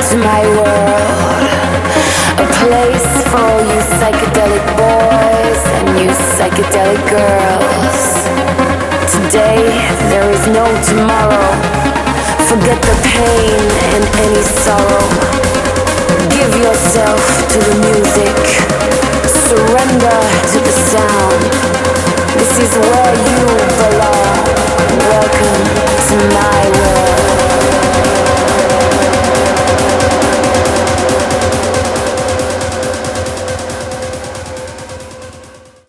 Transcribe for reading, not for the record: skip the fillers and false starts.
to my world, a place for all you psychedelic boys and you psychedelic girls. Today there is no tomorrow. Forget the pain and any sorrow.